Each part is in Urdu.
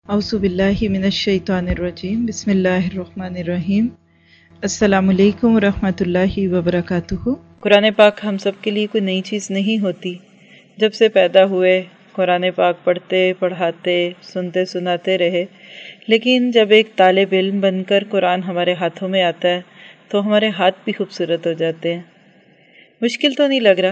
اعوذ باللہ من الشیطان الرجیم بسم اللہ الرحمن الرحیم السلام علیکم ورحمۃ اللہ وبرکاتہ۔ قرآن پاک ہم سب کے لیے کوئی نئی چیز نہیں ہوتی۔ جب سے پیدا ہوئے قرآن پاک پڑھتے پڑھاتے سنتے سناتے رہے، لیکن جب ایک طالب علم بن کر قرآن ہمارے ہاتھوں میں آتا ہے تو ہمارے ہاتھ بھی خوبصورت ہو جاتے ہیں۔ مشکل تو نہیں لگ رہا؟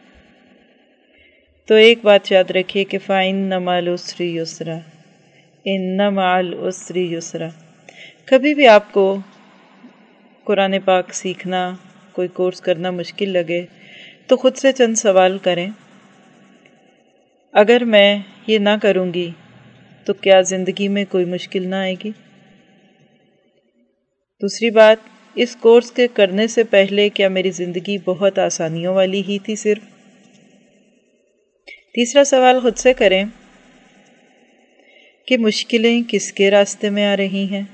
تو ایک بات یاد رکھیے کہ فَإِنَّ مَعَ الْعُسْرِ يُسْرًا، اِنَّ مَعَ الْعُسْرِ يُسْرًا۔ کبھی بھی آپ کو قرآن پاک سیکھنا، کوئی کورس کرنا مشکل لگے تو خود سے چند سوال کریں۔ اگر میں یہ نہ کروں گی تو کیا زندگی میں کوئی مشکل نہ آئے گی؟ دوسری بات، اس کورس کے کرنے سے پہلے کیا میری زندگی بہت آسانیوں والی ہی تھی صرف؟ تیسرا سوال خود سے کریں کہ مشکلیں کس کے راستے میں آ رہی ہیں؟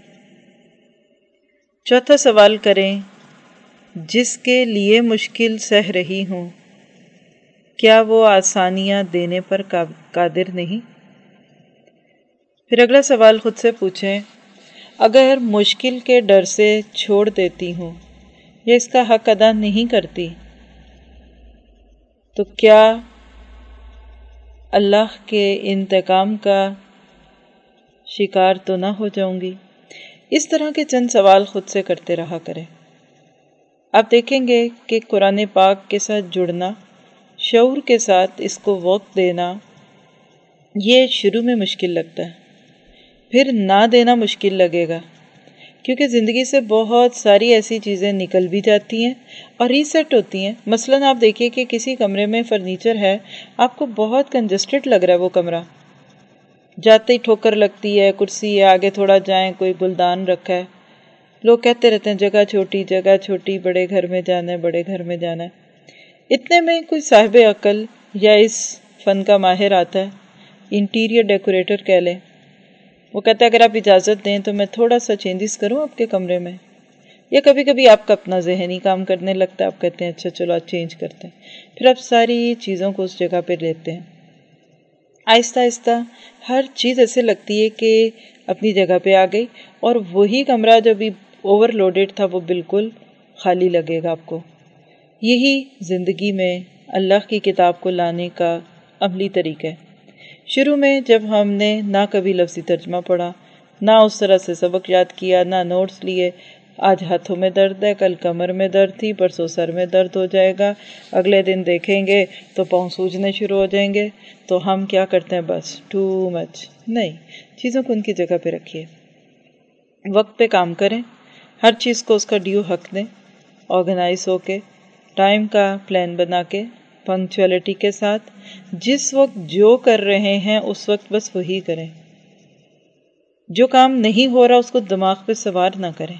چوتھا سوال کریں، جس کے لیے مشکل سہ رہی ہوں کیا وہ آسانیاں دینے پر قادر نہیں؟ پھر اگلا سوال خود سے پوچھیں، اگر مشکل کے ڈر سے چھوڑ دیتی ہوں یا اس کا حق ادا نہیں کرتی تو کیا اللہ کے انتقام کا شکار تو نہ ہو جاؤں گی؟ اس طرح کے چند سوال خود سے کرتے رہا کریں۔ آپ دیکھیں گے کہ قرآن پاک کے ساتھ جڑنا، شعور کے ساتھ اس کو وقت دینا، یہ شروع میں مشکل لگتا ہے، پھر نہ دینا مشکل لگے گا، کیونکہ زندگی سے بہت ساری ایسی چیزیں نکل بھی جاتی ہیں اور ریسیٹ ہوتی ہیں۔ مثلاً آپ دیکھیے کہ کسی کمرے میں فرنیچر ہے، آپ کو بہت کنجسٹڈ لگ رہا ہے وہ کمرہ، جاتے ہی ٹھوکر لگتی ہے، کرسی ہے، آگے تھوڑا جائیں کوئی گلدان رکھا ہے، لوگ کہتے رہتے ہیں جگہ چھوٹی، بڑے گھر میں جانا ہے، بڑے گھر میں جانا ہے۔ اتنے میں کوئی صاحب عقل یا اس فن کا ماہر آتا ہے، انٹیریئر ڈیکوریٹر کہہ لیں، وہ کہتا ہے اگر آپ اجازت دیں تو میں تھوڑا سا چینجز کروں آپ کے کمرے میں، یا کبھی کبھی آپ کا اپنا ذہنی کام کرنے لگتا ہے، آپ کہتے ہیں اچھا چلو آج چینج کرتے ہیں، پھر آپ ساری چیزوں کو اس جگہ پہ لیتے ہیں۔ آہستہ آہستہ ہر چیز ایسے لگتی ہے کہ اپنی جگہ پہ آ گئی، اور وہی کمرہ جو بھی اوور لوڈڈ تھا وہ بالکل خالی لگے گا آپ کو۔ یہی زندگی میں اللہ کی کتاب کو لانے کا عملی طریقہ ہے۔ شروع میں جب ہم نے نہ کبھی لفظی ترجمہ پڑھا، نہ اس طرح سے سبق یاد کیا، نہ نوٹس لیے، آج ہاتھوں میں درد ہے، کل کمر میں درد تھی، پرسوں سر میں درد ہو جائے گا، اگلے دن دیکھیں گے تو پاؤں سوجنے شروع ہو جائیں گے، تو ہم کیا کرتے ہیں؟ بس ٹو مچ نہیں، چیزوں کو ان کی جگہ پہ رکھیے، وقت پہ کام کریں، ہر چیز کو اس کا ڈیو حق دیں، آرگنائز ہو کے، ٹائم کا پلان بنا کے، پنکچولیٹی کے ساتھ، جس وقت جو کر رہے ہیں اس وقت بس وہی کریں۔ جو کام نہیں ہو رہا اس کو دماغ پہ سوار نہ کریں۔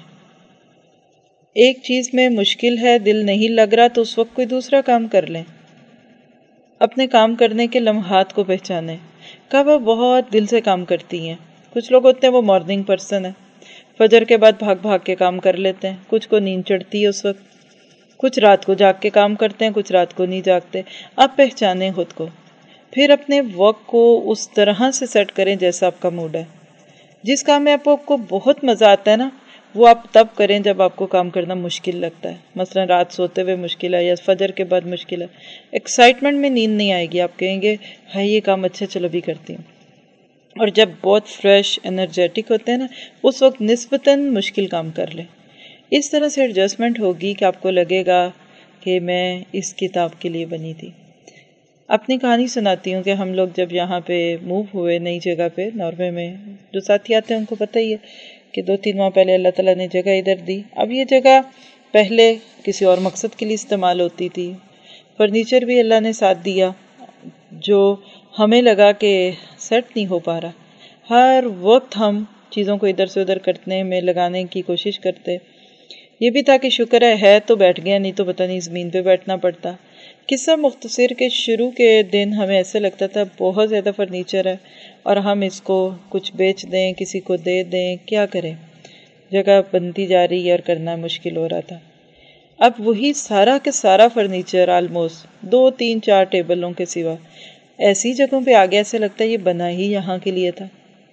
ایک چیز میں مشکل ہے، دل نہیں لگ رہا، تو اس وقت کوئی دوسرا کام کر لیں۔ اپنے کام کرنے کے لمحات کو پہچانیں، کب آپ بہت دل سے کام کرتی ہیں۔ کچھ لوگ ہوتے ہیں وہ مارننگ پرسن ہیں، فجر کے بعد بھاگ بھاگ کے کام کر لیتے ہیں، کچھ کو نیند چڑھتی ہے اس وقت، کچھ رات کو جاگ کے کام کرتے ہیں، کچھ رات کو نہیں جاگتے۔ آپ پہچانیں خود کو، پھر اپنے وقت کو اس طرح سے سیٹ کریں جیسا آپ کا موڈ ہے۔ جس کام میں آپ کو بہت مزہ آتا ہے نا، وہ آپ تب کریں جب آپ کو کام کرنا مشکل لگتا ہے۔ مثلا رات سوتے ہوئے مشکل ہے یا فجر کے بعد مشکل ہے، ایکسائٹمنٹ میں نیند نہیں آئے گی، آپ کہیں گے ہائی یہ کام اچھا، چلو بھی کرتی ہوں۔ اور جب بہت فریش انرجیٹک ہوتے ہیں نا، اس وقت نسبتاً مشکل کام کر لیں۔ اس طرح سے ایڈجسٹمنٹ ہوگی کہ آپ کو لگے گا کہ میں اس کتاب کے لیے بنی تھی۔ اپنی کہانی سناتی ہوں کہ ہم لوگ جب یہاں پہ موو ہوئے نئی جگہ پہ ناروے میں، جو ساتھی آتے ہیں ان کو پتہ ہی ہے کہ 2-3 ماہ پہلے اللہ تعالیٰ نے جگہ ادھر دی۔ اب یہ جگہ پہلے کسی اور مقصد کے لیے استعمال ہوتی تھی، فرنیچر بھی اللہ نے ساتھ دیا جو ہمیں لگا کہ سیٹ نہیں ہو پا رہا، ہر وقت ہم چیزوں کو ادھر سے ادھر کرنے میں لگانے کی کوشش کرتے۔ یہ بھی تھا کہ شکر ہے تو بیٹھ گیا، نہیں تو پتہ نہیں زمین پہ بیٹھنا پڑتا۔ قصہ مختصر کے شروع کے دن ہمیں ایسے لگتا تھا بہت زیادہ فرنیچر ہے اور ہم اس کو کچھ بیچ دیں، کسی کو دے دیں، کیا کریں، جگہ بنتی جا رہی ہے اور کرنا مشکل ہو رہا تھا۔ اب وہی سارا کے سارا فرنیچر آلموسٹ 2-3-4 ٹیبلوں کے سوا ایسی جگہوں پہ آگے ایسے لگتا ہے یہ بنا ہی یہاں کے لیے تھا۔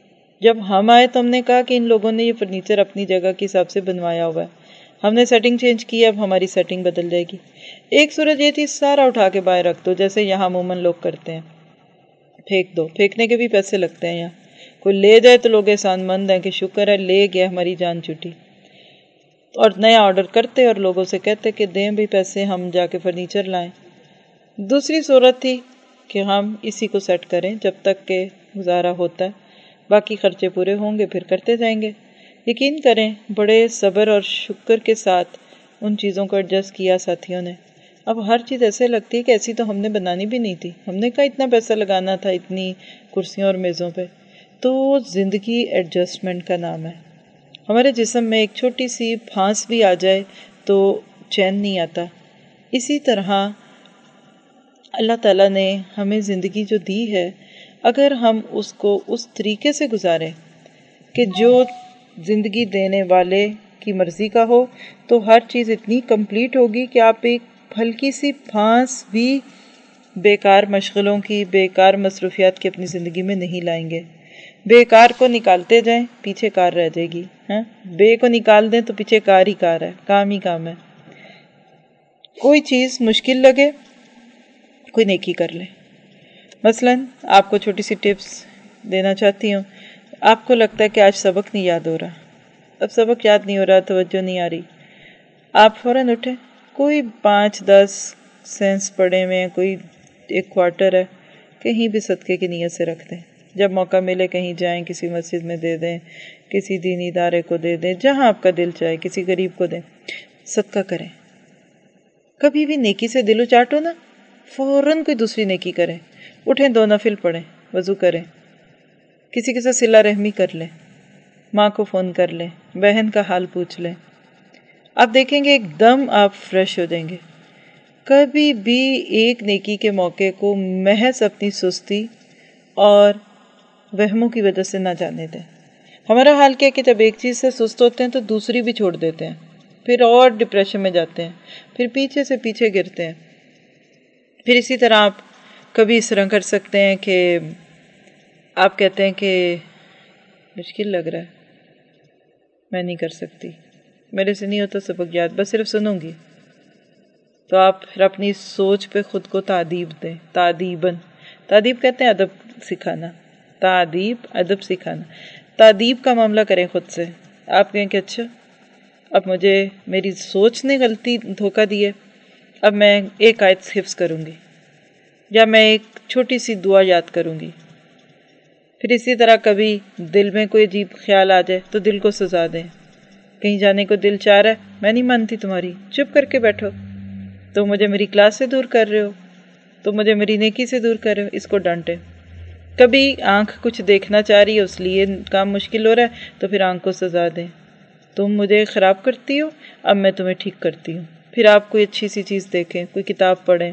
جب ہم آئے تو ہم نے کہا کہ ان لوگوں نے یہ فرنیچر اپنی جگہ کے حساب سے بنوایا ہوا ہے، ہم نے سیٹنگ چینج کی، اب ہماری سیٹنگ بدل جائے گی۔ ایک صورت یہ تھی سارا اٹھا کے باہر رکھ دو، جیسے یہاں عموماً لوگ کرتے ہیں، پھینک دو، پھینکنے کے بھی پیسے لگتے ہیں یہاں، کوئی لے جائے تو لوگ احسان مند ہیں کہ شکر ہے لے گیا، ہماری جان چھوٹی، اور نیا آرڈر کرتے اور لوگوں سے کہتے کہ دیں بھی پیسے، ہم جا کے فرنیچر لائیں۔ دوسری صورت تھی کہ ہم اسی کو سیٹ کریں جب تک کہ گزارا ہوتا ہے، باقی خرچے پورے ہوں گے پھر کرتے جائیں گے۔ یقین کریں بڑے صبر اور شکر کے ساتھ ان چیزوں کو ایڈجسٹ کیا ساتھیوں نے۔ اب ہر چیز ایسے لگتی ہے کہ ایسی تو ہم نے بنانی بھی نہیں تھی، ہم نے کہا اتنا پیسہ لگانا تھا اتنی کرسیوں اور میزوں پہ۔ تو زندگی ایڈجسٹمنٹ کا نام ہے۔ ہمارے جسم میں ایک چھوٹی سی پھانس بھی آ جائے تو چین نہیں آتا۔ اسی طرح اللہ تعالیٰ نے ہمیں زندگی جو دی ہے، اگر ہم اس کو اس طریقے سے گزاریں کہ جو زندگی دینے والے کی مرضی کا ہو، تو ہر چیز اتنی کمپلیٹ ہوگی کہ آپ ایک ہلکی سی پھانس بھی بیکار مشغلوں کی، بیکار مصروفیات کی اپنی زندگی میں نہیں لائیں گے۔ بیکار کو نکالتے جائیں پیچھے کار رہ جائے گی، بے کو نکال دیں تو پیچھے کار ہی کار ہے، کام ہی کام ہے۔ کوئی چیز مشکل لگے کوئی نیکی کر لے۔ مثلاً آپ کو چھوٹی سی ٹپس دینا چاہتی ہوں، آپ کو لگتا ہے کہ آج سبق نہیں یاد ہو رہا، اب سبق یاد نہیں ہو رہا، توجہ نہیں آ رہی، آپ فوراً اٹھیں، کوئی 5-10 سینس پڑے ہوئے ہیں، کوئی 1 کوارٹر ہے، کہیں بھی صدقے کی نیت سے رکھ دیں۔ جب موقع ملے کہیں جائیں، کسی مسجد میں دے دیں، کسی دینی ادارے کو دے دیں، جہاں آپ کا دل چاہے، کسی غریب کو دیں، صدقہ کریں۔ کبھی بھی نیکی سے دل اچاٹو نا، فوراً کوئی دوسری نیکی کریں، اٹھیں 2 نفل پڑھیں، وضو کریں، کسی کے ساتھ صلہ رحمی کر لیں، ماں کو فون کر لیں، بہن کا حال پوچھ لیں، آپ دیکھیں گے ایک دم آپ فریش ہو جائیں گے۔ کبھی بھی ایک نیکی کے موقع کو محض اپنی سستی اور وہموں کی وجہ سے نہ جانے دیں۔ ہمارا حال کیا کہ جب ایک چیز سے سست ہوتے ہیں تو دوسری بھی چھوڑ دیتے ہیں، پھر اور ڈپریشن میں جاتے ہیں، پھر پیچھے سے پیچھے گرتے ہیں۔ پھر اسی طرح آپ کبھی اس طرح کر سکتے ہیں کہ آپ کہتے ہیں کہ مشکل لگ رہا ہے، میں نہیں کر سکتی، میرے سے نہیں ہوتا سبق یاد، بس صرف سنوں گی۔ تو آپ پھر اپنی سوچ پہ خود کو تعدیب دیں، تعدیباً، تعدیب کہتے ہیں ادب سکھانا، تعدیب ادب سکھانا، تعدیب کا معاملہ کریں خود سے۔ آپ کہیں کہ اچھا اب مجھے میری سوچ نے غلطی دھوکہ دی ہے، اب میں ایک آیت حفظ کروں گی، یا میں ایک چھوٹی سی دعا یاد کروں گی۔ پھر اسی طرح کبھی دل میں کوئی عجیب خیال آ جائے تو دل کو سزا دیں، کہیں جانے کو دل چاہ رہا ہے، میں نہیں مانتی تمہاری، چپ کر کے بیٹھو، تو مجھے میری کلاس سے دور کر رہے ہو، تو مجھے میری نیکی سے دور کر رہے ہو، اس کو ڈانٹیں۔ کبھی آنکھ کچھ دیکھنا چاہ رہی ہے، اس لیے کام مشکل ہو رہا ہے، تو پھر آنکھ کو سزا دیں، تم مجھے خراب کرتی ہو، اب میں تمہیں ٹھیک کرتی ہوں۔ پھر آپ کوئی اچھی سی چیز دیکھیں، کوئی کتاب پڑھیں۔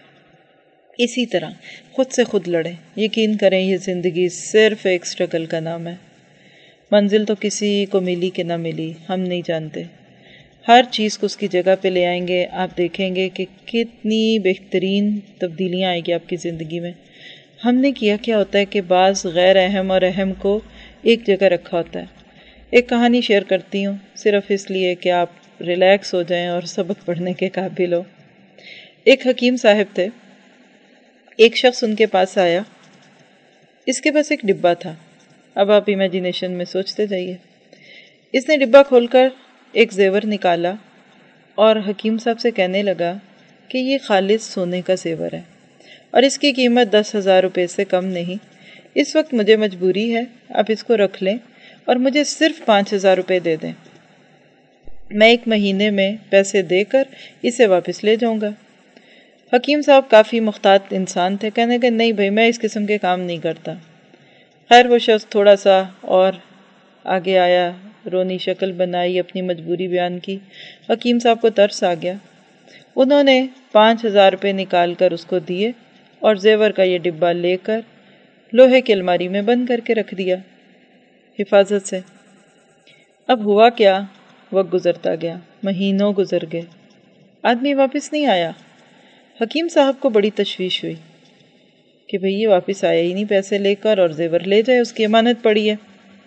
اسی طرح خود سے خود لڑیں۔ یقین کریں یہ زندگی صرف ایک سٹرگل کا نام ہے، منزل تو کسی کو ملی کہ نہ ملی ہم نہیں جانتے۔ ہر چیز کو اس کی جگہ پہ لے آئیں گے، آپ دیکھیں گے کہ کتنی بہترین تبدیلیاں آئیں گی آپ کی زندگی میں۔ ہم نے کیا ہوتا ہے کہ بعض غیر اہم اور اہم کو ایک جگہ رکھا ہوتا ہے۔ ایک کہانی شیئر کرتی ہوں، صرف اس لیے کہ آپ ریلیکس ہو جائیں اور سبق پڑھنے کے قابل ہو۔ ایک حکیم صاحب تھے، ایک شخص ان کے پاس آیا، اس کے پاس ایک ڈبہ تھا۔ اب آپ امیجینیشن میں سوچتے جائیے۔ اس نے ڈبہ کھول کر ایک زیور نکالا اور حکیم صاحب سے کہنے لگا کہ یہ خالص سونے کا زیور ہے اور اس کی قیمت 10,000 روپے سے کم نہیں، اس وقت مجھے مجبوری ہے، آپ اس کو رکھ لیں اور مجھے صرف 5,000 روپے دے دیں، میں 1 مہینے میں پیسے دے کر اسے واپس لے جاؤں گا۔ حکیم صاحب کافی محتاط انسان تھے، کہنے کہ نہیں بھائی میں اس قسم کے کام نہیں کرتا۔ خیر وہ شخص تھوڑا سا اور آگے آیا، رونی شکل بنائی، اپنی مجبوری بیان کی۔ حکیم صاحب کو ترس آ گیا، انہوں نے 5,000 روپے نکال کر اس کو دیے اور زیور کا یہ ڈبہ لے کر لوہے کی الماری میں بند کر کے رکھ دیا حفاظت سے۔ اب ہوا کیا، وقت گزرتا گیا، مہینوں گزر گئے، آدمی واپس نہیں آیا۔ حکیم صاحب کو بڑی تشویش ہوئی کہ بھئی یہ واپس آیا ہی نہیں پیسے لے کر، اور زیور لے جائے، اس کی امانت پڑی ہے۔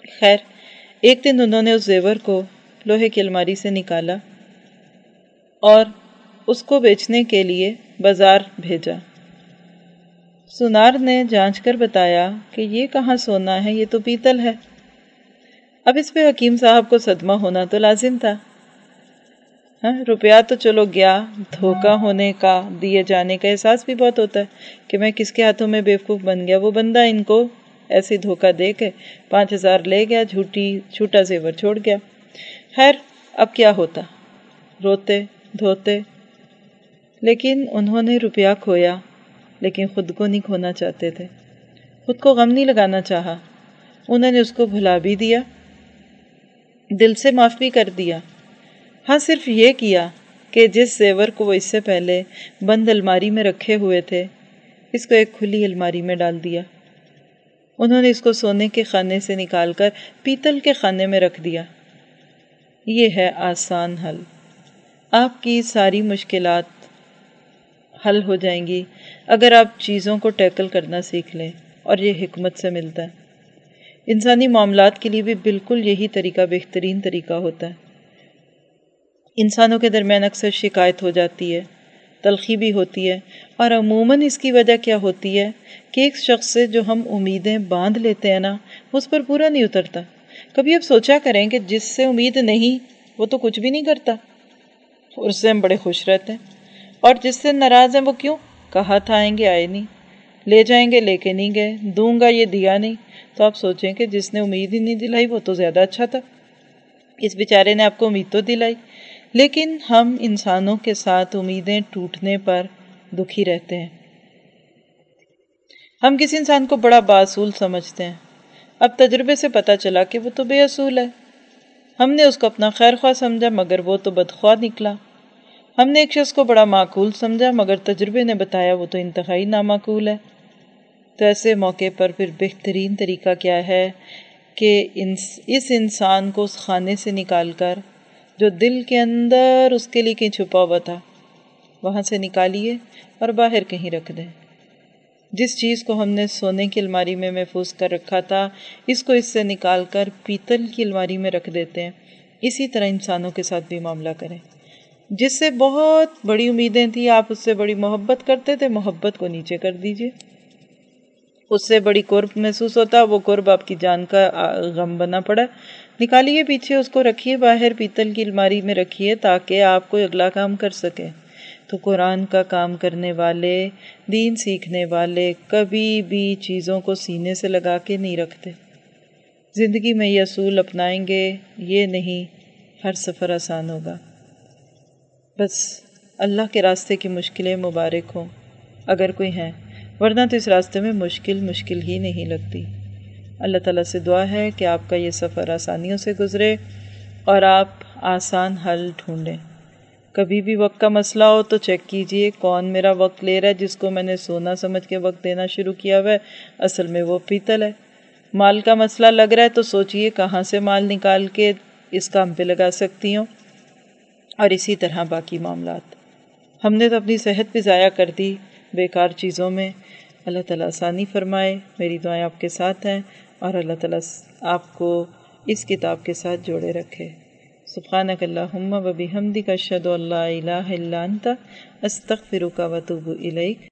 خیر ایک دن انہوں نے اس زیور کو لوہے کی الماری سے نکالا اور اس کو بیچنے کے لیے بازار بھیجا۔ سونار نے جانچ کر بتایا کہ یہ کہاں سونا ہے، یہ تو پیتل ہے۔ اب اس پہ حکیم صاحب کو صدمہ ہونا تو لازم تھا۔ روپیہ تو چلو گیا، دھوکہ ہونے کا، دیے جانے کا احساس بھی بہت ہوتا ہے کہ میں کس کے ہاتھوں میں بیوقوف بن گیا۔ وہ بندہ ان کو ایسی دھوکہ دے کے 5,000 لے گیا، جھوٹا زیور چھوڑ گیا۔ خیر اب کیا ہوتا، روتے دھوتے، لیکن انہوں نے روپیہ کھویا لیکن خود کو نہیں کھونا چاہتے تھے، خود کو غم نہیں لگانا چاہا۔ انہوں نے اس کو بھلا بھی دیا، دل سے معاف بھی کر دیا۔ ہاں صرف یہ کیا کہ جس زیور کو وہ اس سے پہلے بند الماری میں رکھے ہوئے تھے، اس کو ایک کھلی الماری میں ڈال دیا۔ انہوں نے اس کو سونے کے خانے سے نکال کر پیتل کے خانے میں رکھ دیا۔ یہ ہے آسان حل۔ آپ کی ساری مشکلات حل ہو جائیں گی اگر آپ چیزوں کو ٹیکل کرنا سیکھ لیں، اور یہ حکمت سے ملتا ہے۔ انسانی معاملات کے لیے بھی بالکل یہی طریقہ بہترین طریقہ ہوتا ہے۔ انسانوں کے درمیان اکثر شکایت ہو جاتی ہے، تلخی بھی ہوتی ہے، اور عموماً اس کی وجہ کیا ہوتی ہے کہ ایک شخص سے جو ہم امیدیں باندھ لیتے ہیں نا، اس پر پورا نہیں اترتا۔ کبھی اب سوچا کریں کہ جس سے امید نہیں وہ تو کچھ بھی نہیں کرتا، اور اس سے ہم بڑے خوش رہتے ہیں، اور جس سے ناراض ہیں وہ کیوں؟ کہا تھا آئیں گے آئے نہیں، لے جائیں گے لے کے نہیں گئے، دوں گا یہ دیا نہیں۔ تو آپ سوچیں کہ جس نے امید ہی نہیں دلائی وہ تو زیادہ اچھا تھا، اس بیچارے نے آپ کو امید تو دلائی۔ لیکن ہم انسانوں کے ساتھ امیدیں ٹوٹنے پر دکھی رہتے ہیں۔ ہم کسی انسان کو بڑا باصول سمجھتے ہیں، اب تجربے سے پتہ چلا کہ وہ تو بے اصول ہے۔ ہم نے اس کو اپنا خیر خواہ سمجھا مگر وہ تو بدخواہ نکلا۔ ہم نے ایک شخص کو بڑا معقول سمجھا مگر تجربے نے بتایا وہ تو انتہائی نامعقول ہے۔ تو ایسے موقع پر پھر بہترین طریقہ کیا ہے کہ اس انسان کو اس خانے سے نکال کر جو دل کے اندر اس کے لیے کہیں چھپا ہوا تھا وہاں سے نکالیے اور باہر کہیں رکھ دیں۔ جس چیز کو ہم نے سونے کی الماری میں محفوظ کر رکھا تھا، اس کو اس سے نکال کر پیتل کی الماری میں رکھ دیتے ہیں۔ اسی طرح انسانوں کے ساتھ بھی معاملہ کریں۔ جس سے بہت بڑی امیدیں تھیں، آپ اس سے بڑی محبت کرتے تھے، محبت کو نیچے کر دیجئے۔ اس سے بڑی قرب محسوس ہوتا، وہ قرب آپ کی جان کا غم بنا پڑا، نکالیے پیچھے، اس کو رکھیے باہر پیتل کی الماری میں رکھیے تاکہ آپ کوئی اگلا کام کر سکے۔ تو قرآن کا کام کرنے والے، دین سیکھنے والے کبھی بھی چیزوں کو سینے سے لگا کے نہیں رکھتے۔ زندگی میں یہ اصول اپنائیں گے، یہ نہیں ہر سفر آسان ہوگا۔ بس اللہ کے راستے کی مشکلیں مبارک ہوں اگر کوئی ہیں، ورنہ تو اس راستے میں مشکل ہی نہیں لگتی۔ اللہ تعالیٰ سے دعا ہے کہ آپ کا یہ سفر آسانیوں سے گزرے اور آپ آسان حل ڈھونڈیں۔ کبھی بھی وقت کا مسئلہ ہو تو چیک کیجئے کون میرا وقت لے رہا ہے، جس کو میں نے سونا سمجھ کے وقت دینا شروع کیا ہوا ہے اصل میں وہ پیتل ہے۔ مال کا مسئلہ لگ رہا ہے تو سوچئے کہاں سے مال نکال کے اس کام پہ لگا سکتی ہوں، اور اسی طرح باقی معاملات۔ ہم نے تو اپنی صحت بھی ضائع کر دی بیکار چیزوں میں۔ اللہ تعالیٰ آسانی فرمائے۔ میری دعائیں آپ کے ساتھ ہیں، اور اللہ تعالیٰ آپ کو اس کتاب کے ساتھ جوڑے رکھے۔ سبحانک اللہم و بحمدک اشہد ان لا الہ الا انت استغفرک و اتوب الیک۔